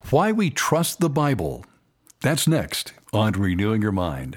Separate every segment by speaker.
Speaker 1: Why we trust the Bible. That's next on Renewing Your Mind.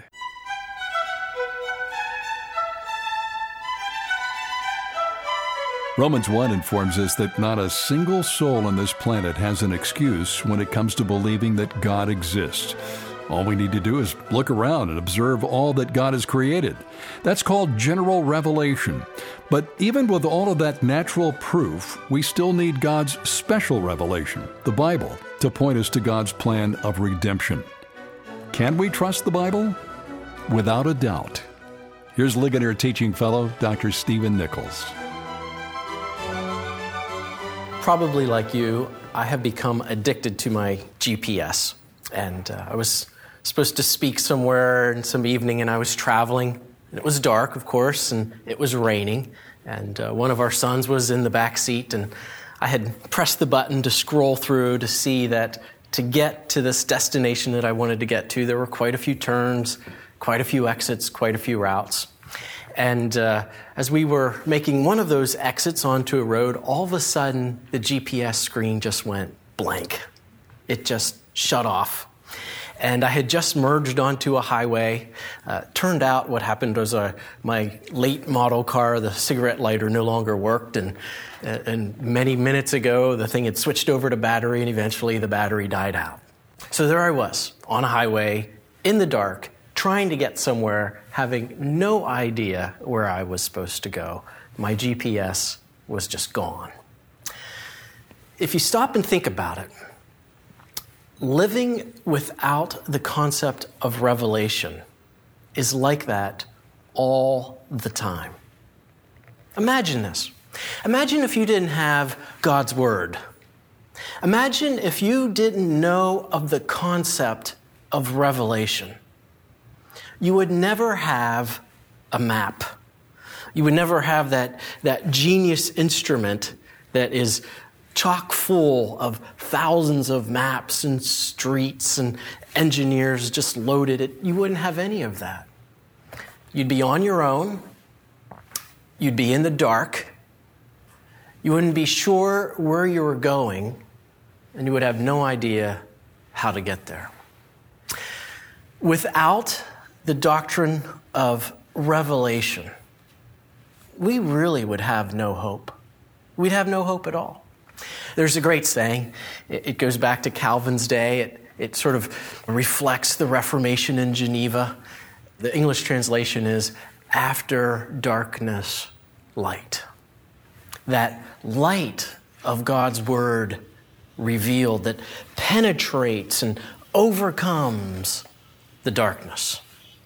Speaker 1: Romans 1 informs us that not a single soul on this planet has an excuse when it comes to believing that God exists. All we need to do is look around and observe all that God has created. That's called general revelation. But even with all of that natural proof, we still need God's special revelation, the Bible, to point us to God's plan of redemption. Can we trust the Bible? Without a doubt. Here's Ligonier Teaching Fellow Dr. Stephen Nichols.
Speaker 2: Probably like you, I have become addicted to my GPS. And I was supposed to speak somewhere in some evening, and I was traveling. And it was dark, of course, and it was raining. And one of our sons was in the back seat, and I had pressed the button to scroll through to see that to get to this destination that I wanted to get to, there were quite a few turns, quite a few exits, quite a few routes. And as we were making one of those exits onto a road, all of a sudden the GPS screen just went blank. It just shut off. And I had just merged onto a highway. Turned out what happened was my late model car, the cigarette lighter, no longer worked. And many minutes ago, the thing had switched over to battery, and eventually the battery died out. So there I was on a highway in the dark, trying to get somewhere, having no idea where I was supposed to go. My GPS was just gone. If you stop and think about it, living without the concept of revelation is like that all the time. Imagine this. Imagine if you didn't have God's Word. Imagine if you didn't know of the concept of revelation. You would never have a map. You would never have that genius instrument that is chock full of thousands of maps and streets and engineers just loaded it. You wouldn't have any of that. You'd be on your own. You'd be in the dark. You wouldn't be sure where you were going, and you would have no idea how to get there. Without the doctrine of revelation, we really would have no hope. We'd have no hope at all. There's a great saying. It goes back to Calvin's day. It sort of reflects the Reformation in Geneva. The English translation is, after darkness, light. That light of God's Word revealed that penetrates and overcomes the darkness.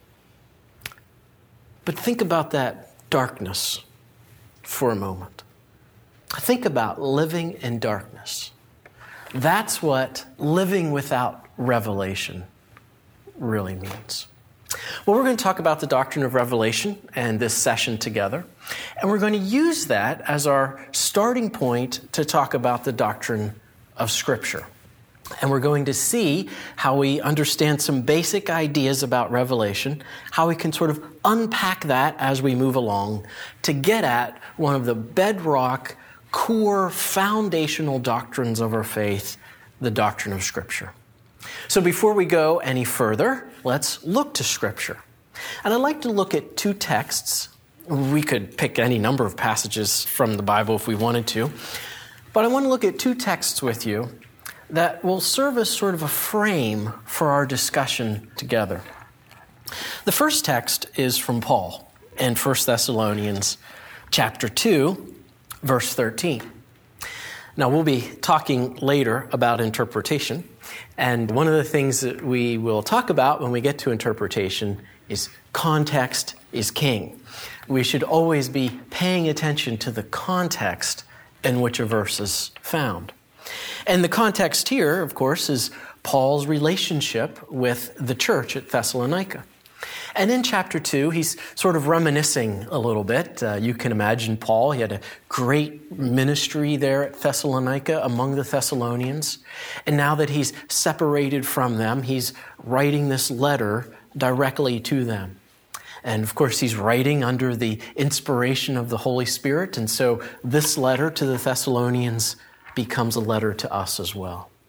Speaker 2: But think about that darkness for a moment. Think about living in darkness. That's what living without revelation really means. Well, we're going to talk about the doctrine of revelation and this session together. And we're going to use that as our starting point to talk about the doctrine of Scripture. And we're going to see how we understand some basic ideas about revelation, how we can sort of unpack that as we move along to get at one of the bedrock, core, foundational doctrines of our faith, the doctrine of Scripture. So before we go any further, let's look to Scripture. And I'd like to look at two texts. We could pick any number of passages from the Bible if we wanted to. But I want to look at two texts with you that will serve as sort of a frame for our discussion together. The first text is from Paul in 1 Thessalonians chapter 2, verse 13. Now, we'll be talking later about interpretation, and one of the things that we will talk about when we get to interpretation is context is king. We should always be paying attention to the context in which a verse is found. And the context here, of course, is Paul's relationship with the church at Thessalonica. And in chapter 2, he's sort of reminiscing a little bit. You can imagine Paul. He had a great ministry there at Thessalonica among the Thessalonians. And now that he's separated from them, he's writing this letter directly to them. And of course, he's writing under the inspiration of the Holy Spirit. And so this letter to the Thessalonians becomes a letter to us as well.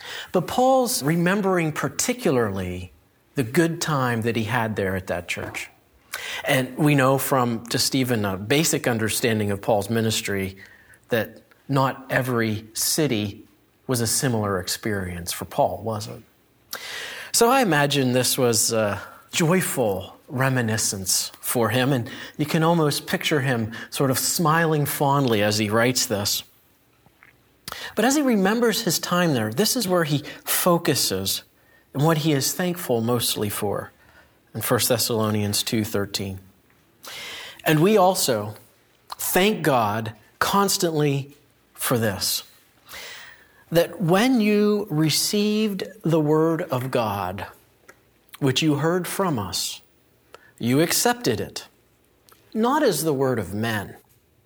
Speaker 2: But Paul's remembering particularly the good time that he had there at that church. And we know from just even a basic understanding of Paul's ministry that not every city was a similar experience for Paul, was it? So I imagine this was a joyful reminiscence for him, and you can almost picture him sort of smiling fondly as he writes this. But as he remembers his time there, this is where he focuses and what he is thankful mostly for in 1 Thessalonians 2:13. And we also thank God constantly for this, that when you received the word of God, which you heard from us, you accepted it, not as the word of men,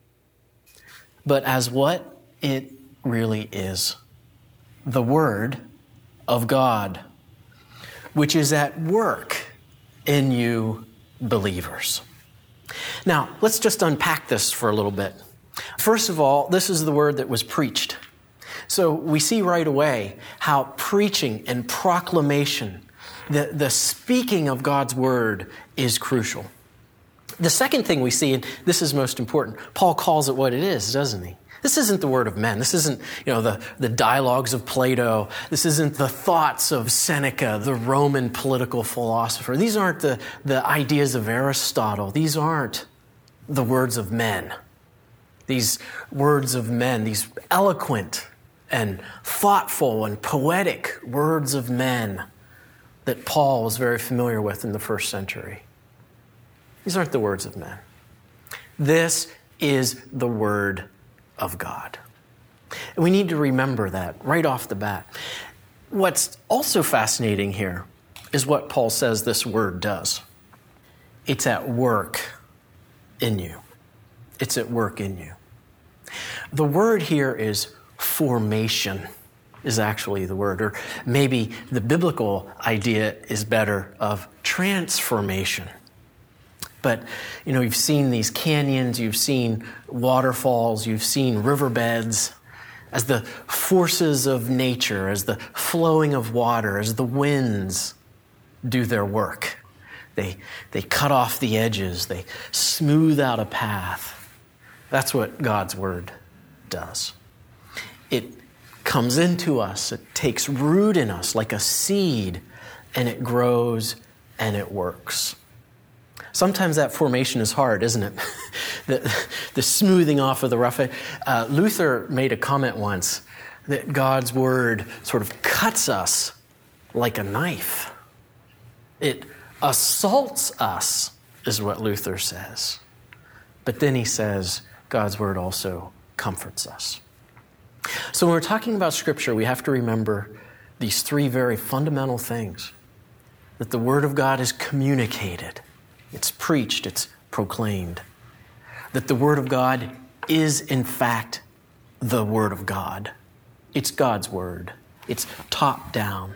Speaker 2: but as what it really is, the word of God, which is at work in you believers. Now, let's just unpack this for a little bit. First of all, this is the word that was preached. So we see right away how preaching and proclamation, the speaking of God's word, is crucial. The second thing we see, and this is most important, Paul calls it what it is, doesn't he? This isn't the word of men. This isn't, the dialogues of Plato. This isn't the thoughts of Seneca, the Roman political philosopher. These aren't the ideas of Aristotle. These aren't the words of men. These words of men, these eloquent and thoughtful and poetic words of men that Paul was very familiar with in the first century. These aren't the words of men. This is the word of God. And we need to remember that right off the bat. What's also fascinating here is what Paul says this word does. It's at work in you. It's at work in you. The word here is formation, is actually the word, or maybe the biblical idea is better of transformation. But, you've seen these canyons, you've seen waterfalls, you've seen riverbeds. As the forces of nature, as the flowing of water, as the winds do their work. They cut off the edges, they smooth out a path. That's what God's word does. It comes into us, it takes root in us like a seed, and it grows and it works. Sometimes that formation is hard, isn't it? the smoothing off of the rough edge. Luther made a comment once that God's word sort of cuts us like a knife. It assaults us, is what Luther says. But then he says God's word also comforts us. So when we're talking about Scripture, we have to remember these three very fundamental things. That the word of God is communicated. It's preached, it's proclaimed. That the word of God is, in fact, the word of God. It's God's word. It's top down.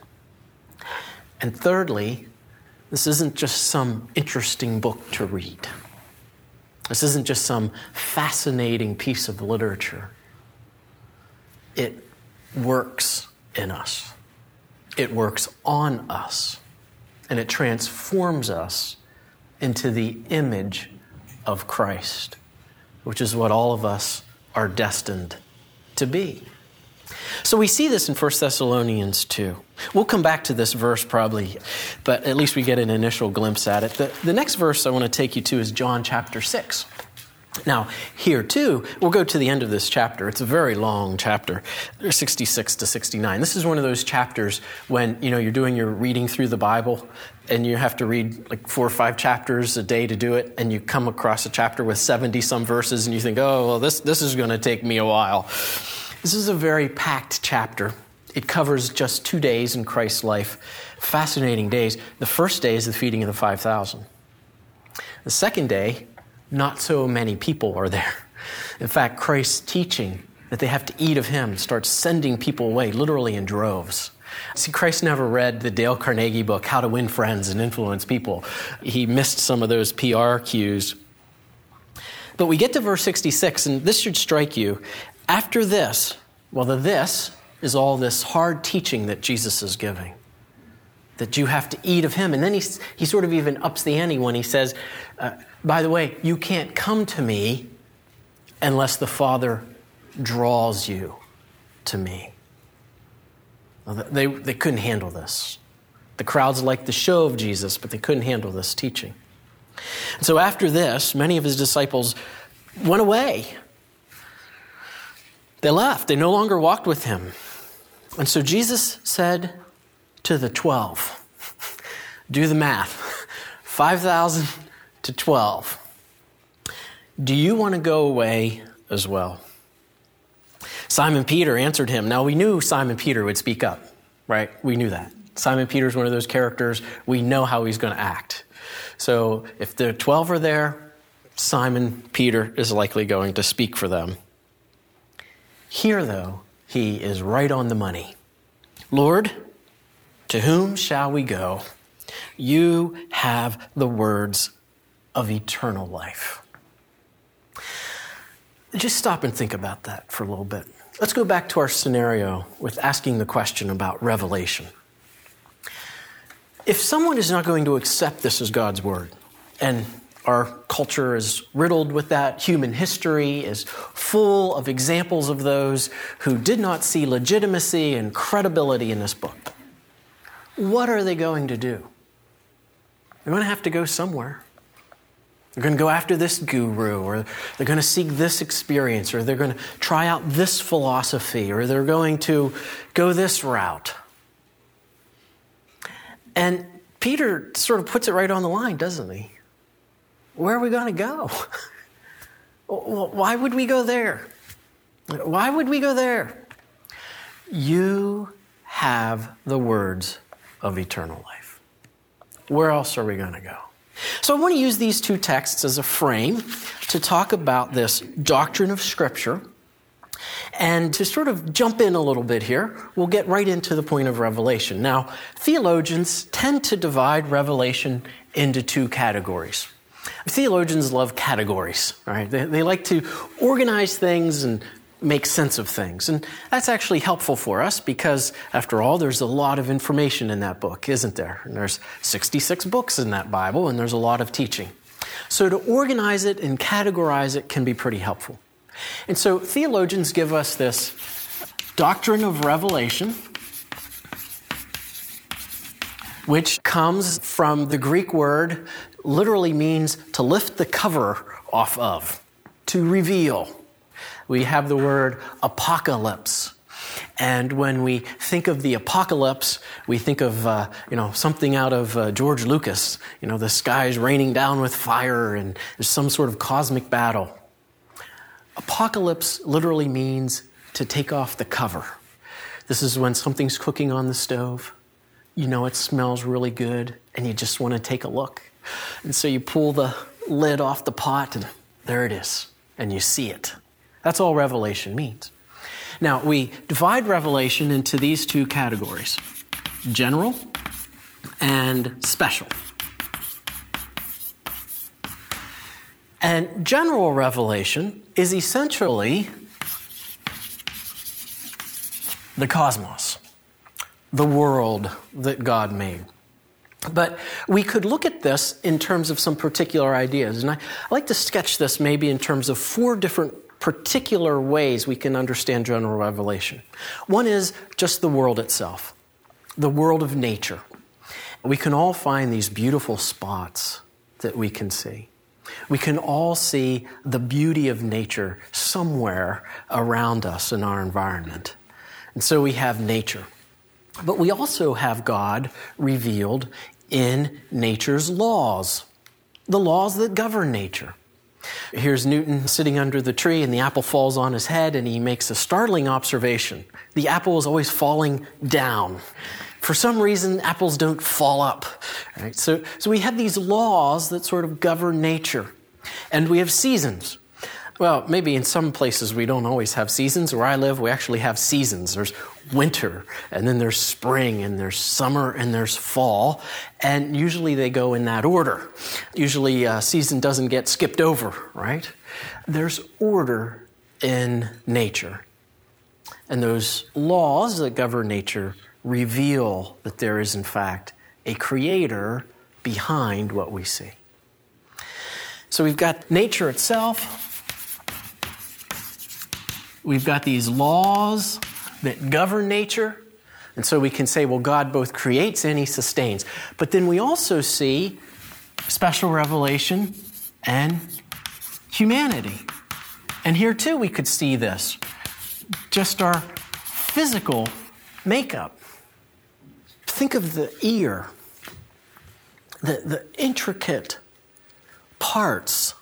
Speaker 2: And thirdly, this isn't just some interesting book to read. This isn't just some fascinating piece of literature. It works in us. It works on us. And it transforms us into the image of Christ, which is what all of us are destined to be. So we see this in 1 Thessalonians 2. We'll come back to this verse probably, but at least we get an initial glimpse at it. The next verse I want to take you to is John chapter 6. Now, here too, we'll go to the end of this chapter. It's a very long chapter, 66 to 69. This is one of those chapters when, you're doing your reading through the Bible and you have to read like 4 or 5 chapters a day to do it, and you come across a chapter with 70-some verses and you think, oh, well, this is going to take me a while. This is a very packed chapter. It covers just 2 days in Christ's life, fascinating days. The first day is the feeding of the 5,000. The second day, not so many people are there. In fact, Christ's teaching that they have to eat of him starts sending people away, literally in droves. See, Christ never read the Dale Carnegie book, How to Win Friends and Influence People. He missed some of those PR cues. But we get to verse 66, and this should strike you. After this, well, the this is all this hard teaching that Jesus is giving, that you have to eat of him. And then he sort of even ups the ante when he says, by the way, you can't come to me unless the Father draws you to me. Well, they couldn't handle this. The crowds liked the show of Jesus, but they couldn't handle this teaching. And so after this, many of his disciples went away. They left. They no longer walked with him. And so Jesus said to the 12, do the math, 5,000 to 12. Do you want to go away as well? Simon Peter answered him. Now we knew Simon Peter would speak up, right? We knew that. Simon Peter's one of those characters. We know how he's going to act. So if the 12 are there, Simon Peter is likely going to speak for them. Here, though, he is right on the money. Lord, to whom shall we go? You have the words of eternal life. Just stop and think about that for a little bit. Let's go back to our scenario with asking the question about revelation. If someone is not going to accept this as God's word, and our culture is riddled with that, human history is full of examples of those who did not see legitimacy and credibility in this book, what are they going to do? They're going to have to go somewhere. They're going to go after this guru, or they're going to seek this experience, or they're going to try out this philosophy, or they're going to go this route. And Peter sort of puts it right on the line, doesn't he? Where are we going to go? Why would we go there? Why would we go there? You have the words of eternal life. Where else are we going to go? So I want to use these two texts as a frame to talk about this doctrine of Scripture. And to sort of jump in a little bit here, we'll get right into the point of revelation. Now, theologians tend to divide revelation into two categories. Theologians love categories, right? They like to organize things and make sense of things. And that's actually helpful for us because, after all, there's a lot of information in that book, isn't there? And there's 66 books in that Bible, and there's a lot of teaching. So to organize it and categorize it can be pretty helpful. And so theologians give us this doctrine of revelation, which comes from the Greek word, literally means to lift the cover off of, to reveal. We have the word apocalypse. And when we think of the apocalypse, we think of something out of George Lucas. The sky's raining down with fire and there's some sort of cosmic battle. Apocalypse literally means to take off the cover. This is when something's cooking on the stove. It smells really good, and you just want to take a look. And so you pull the lid off the pot, and there it is, and you see it. That's all revelation means. Now, we divide revelation into these two categories, general and special. And general revelation is essentially the cosmos, the world that God made. But we could look at this in terms of some particular ideas. And I like to sketch this maybe in terms of 4 different particular ways we can understand general revelation. One is just the world itself, the world of nature. We can all find these beautiful spots that we can see. We can all see the beauty of nature somewhere around us in our environment. And so we have nature. But we also have God revealed in nature's laws, the laws that govern nature. Here's Newton sitting under the tree, and the apple falls on his head, and he makes a startling observation. The apple is always falling down. For some reason, apples don't fall up. Right? So we have these laws that sort of govern nature. And we have seasons. Well, maybe in some places we don't always have seasons. Where I live, we actually have seasons. There's winter, and then there's spring, and there's summer, and there's fall. And usually they go in that order. Usually a season doesn't get skipped over, right? There's order in nature. And those laws that govern nature reveal that there is, in fact, a creator behind what we see. So we've got nature itself. We've got these laws that govern nature. And so we can say, well, God both creates and he sustains. But then we also see special revelation and humanity. And here too we could see this. Just our physical makeup. Think of the ear, the intricate parts,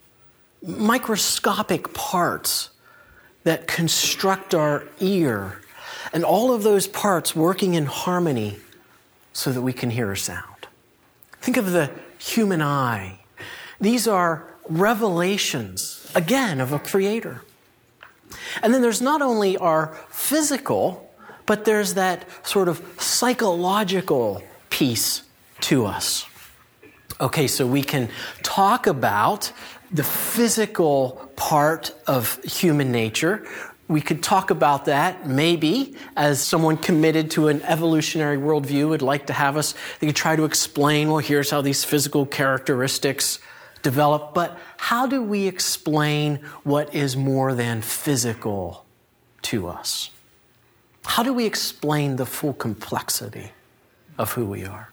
Speaker 2: microscopic parts that construct our ear, and all of those parts working in harmony so that we can hear a sound. Think of the human eye. These are revelations, again, of a creator. And then there's not only our physical, but there's that sort of psychological piece to us. Okay, so we can talk about the physical part of human nature. We could talk about that maybe as someone committed to an evolutionary worldview would like to have us. They could try to explain, well, here's how these physical characteristics develop. But how do we explain what is more than physical to us? How do we explain the full complexity of who we are?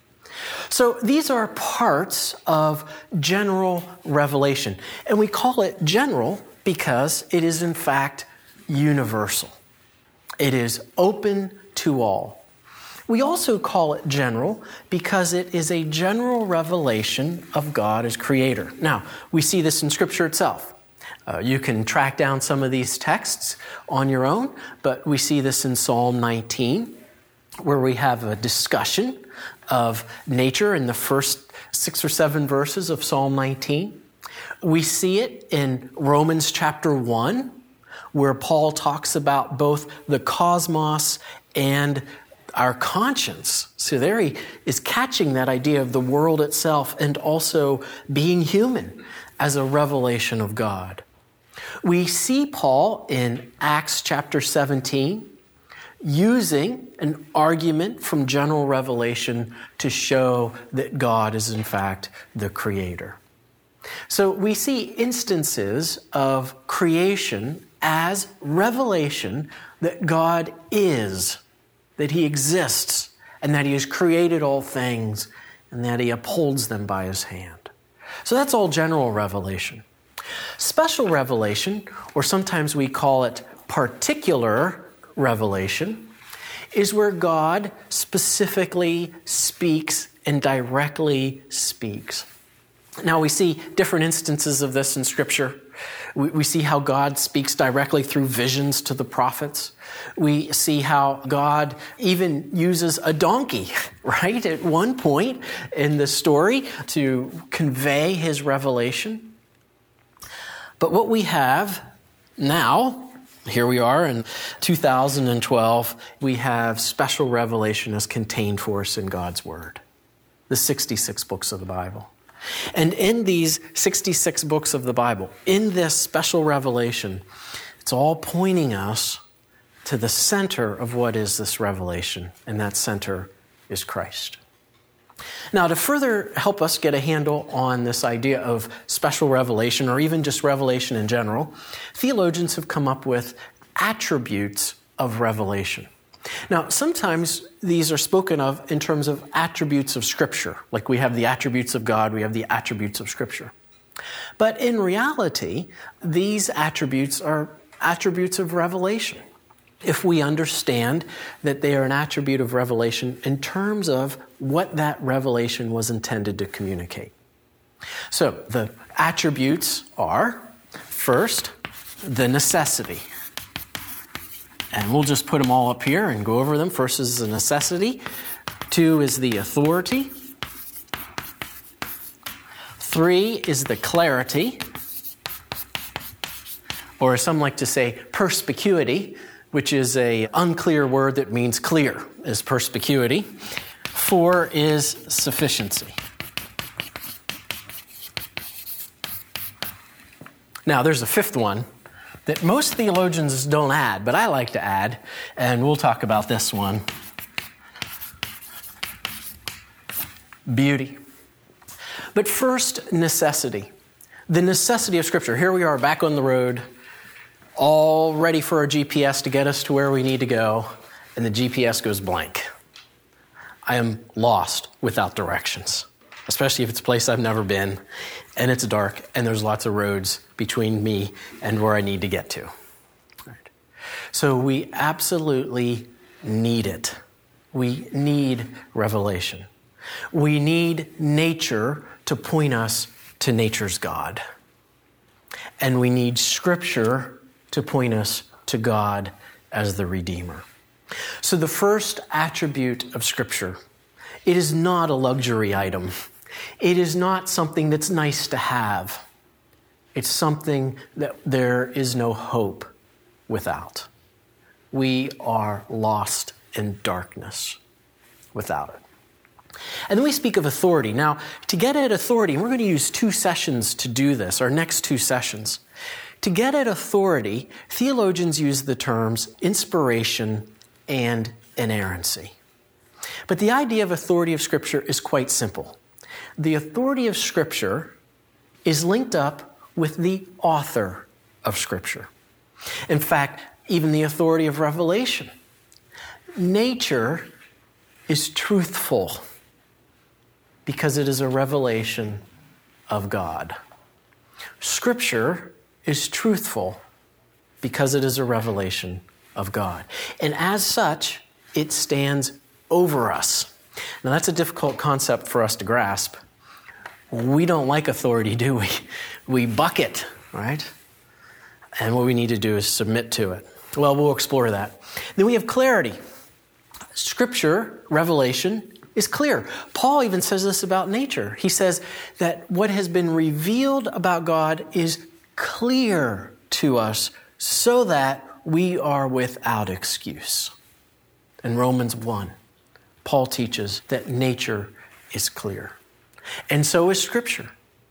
Speaker 2: So these are parts of general revelation. And we call it general because it is in fact universal. It is open to all. We also call it general because it is a general revelation of God as creator. Now, we see this in Scripture itself. You can track down some of these texts on your own, but we see this in Psalm 19, where we have a discussion of nature in the first 6 or 7 verses of Psalm 19. We see it in Romans chapter 1, where Paul talks about both the cosmos and our conscience. So there he is catching that idea of the world itself and also being human as a revelation of God. We see Paul in Acts chapter 17 using an argument from general revelation to show that God is in fact the creator. So we see instances of creation as revelation that God is, that he exists, and that he has created all things, and that he upholds them by his hand. So that's all general revelation. Special revelation, or sometimes we call it particular revelation, is where God specifically speaks and directly speaks. Now we see different instances of this in Scripture. We see how God speaks directly through visions to the prophets. We see how God even uses a donkey, right, at one point in the story to convey his revelation. But what we have now, here we are in 2012, we have special revelation as contained for us in God's Word, the 66 books of the Bible. And in these 66 books of the Bible, in this special revelation, it's all pointing us to the center of what is this revelation, and that center is Christ. Now, to further help us get a handle on this idea of special revelation, or even just revelation in general, theologians have come up with attributes of revelation. Now, sometimes these are spoken of in terms of attributes of Scripture. Like we have the attributes of God, we have the attributes of Scripture. But in reality, these attributes are attributes of revelation, if we understand that they are an attribute of revelation in terms of what that revelation was intended to communicate. So the attributes are, first, the necessity. And we'll just put them all up here and go over them. First is the necessity. 2 is the authority. 3 is the clarity. Or as some like to say, perspicuity, which is an unclear word that means clear, is perspicuity. 4 is sufficiency. Now, there's a 5th one, that most theologians don't add, but I like to add, and we'll talk about this one. Beauty. But first, necessity. The necessity of Scripture. Here we are back on the road, all ready for our GPS to get us to where we need to go, and the GPS goes blank. I am lost without directions, especially if it's a place I've never been, and it's dark, and there's lots of roads between me and where I need to get to. Right. So we absolutely need it. We need revelation. We need nature to point us to nature's God. And we need Scripture to point us to God as the Redeemer. So the first attribute of Scripture, it is not a luxury item. It is not something that's nice to have. It's something that there is no hope without. We are lost in darkness without it. And then we speak of authority. Now, to get at authority, and we're going to use 2 sessions to do this, our next 2 sessions. To get at authority, theologians use the terms inspiration and inerrancy. But the idea of authority of Scripture is quite simple. The authority of Scripture is linked up with the author of Scripture. In fact, even the authority of revelation. Nature is truthful because it is a revelation of God. Scripture is truthful because it is a revelation of God. And as such, it stands over us. Now, that's a difficult concept for us to grasp. We don't like authority, do we? We buck it, right? And what we need to do is submit to it. Well, we'll explore that. Then we have clarity. Scripture, revelation, is clear. Paul even says this about nature. He says that what has been revealed about God is clear to us so that we are without excuse. In Romans 1, Paul teaches that nature is clear. And so is Scripture,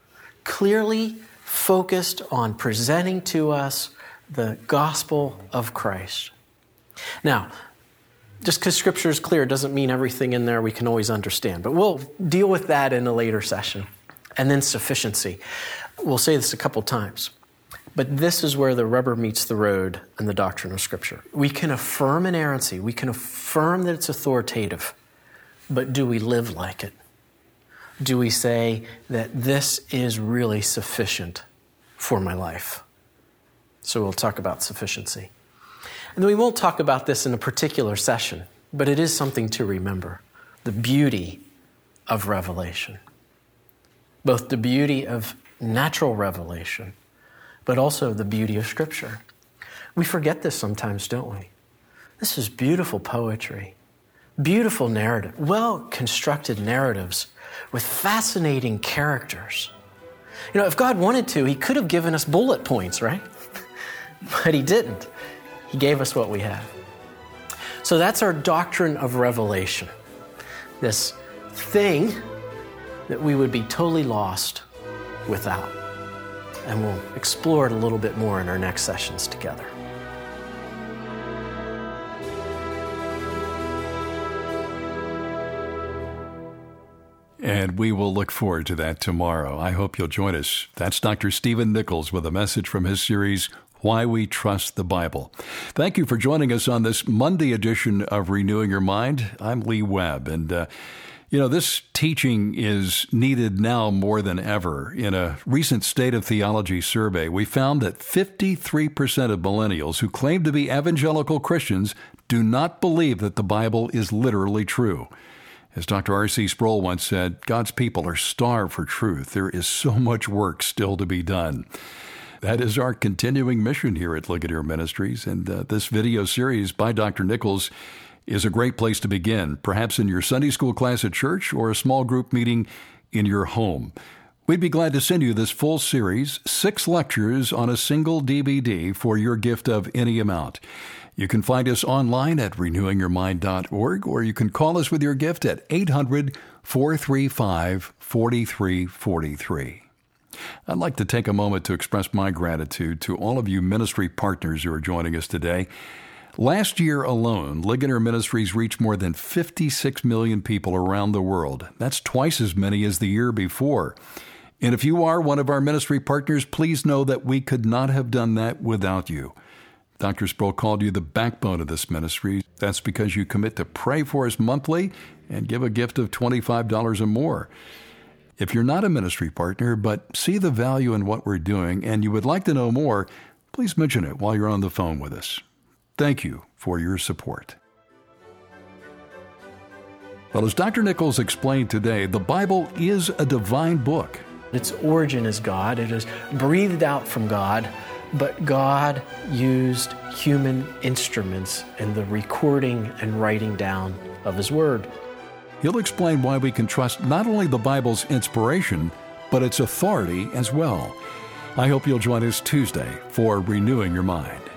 Speaker 2: clearly focused on presenting to us the gospel of Christ. Now, just because Scripture is clear doesn't mean everything in there we can always understand. But we'll deal with that in a later session. And then sufficiency. We'll say this a couple times. But this is where the rubber meets the road in the doctrine of Scripture. We can affirm inerrancy. We can affirm that it's authoritative. But do we live like it? Do we say that this is really sufficient for my life? So we'll talk about sufficiency. And we won't talk about this in a particular session, but it is something to remember. The beauty of revelation. Both the beauty of natural revelation, but also the beauty of Scripture. We forget this sometimes, don't we? This is beautiful poetry, beautiful narrative, well-constructed narratives with fascinating characters. You know, if God wanted to, He could have given us bullet points, right? But He didn't. He gave us what we have. So that's our doctrine of revelation. This thing that we would be totally lost without. And we'll explore it a little bit more in our next sessions together.
Speaker 1: And we will look forward to that tomorrow. I hope you'll join us. That's Dr. Stephen Nichols with a message from his series, Why We Trust the Bible. Thank you for joining us on this Monday edition of Renewing Your Mind. I'm Lee Webb, and this teaching is needed now more than ever. In a recent State of Theology survey, we found that 53% of millennials who claim to be evangelical Christians do not believe that the Bible is literally true. As Dr. R.C. Sproul once said, God's people are starved for truth. There is so much work still to be done. That is our continuing mission here at Ligonier Ministries, and this video series by Dr. Nichols is a great place to begin, perhaps in your Sunday school class at church or a small group meeting in your home. We'd be glad to send you this full series, 6 lectures on a single DVD for your gift of any amount. You can find us online at renewingyourmind.org, or you can call us with your gift at 800-435-4343. I'd like to take a moment to express my gratitude to all of you ministry partners who are joining us today. Last year alone, Ligonier Ministries reached more than 56 million people around the world. That's twice as many as the year before. And if you are one of our ministry partners, please know that we could not have done that without you. Dr. Sproul called you the backbone of this ministry. That's because you commit to pray for us monthly and give a gift of $25 or more. If you're not a ministry partner but see the value in what we're doing and you would like to know more, please mention it while you're on the phone with us. Thank you for your support. Well, as Dr. Nichols explained today, the Bible is a divine book.
Speaker 2: Its origin is God. It is breathed out from God, but God used human instruments in the recording and writing down of His Word.
Speaker 1: He'll explain why we can trust not only the Bible's inspiration, but its authority as well. I hope you'll join us Tuesday for Renewing Your Mind.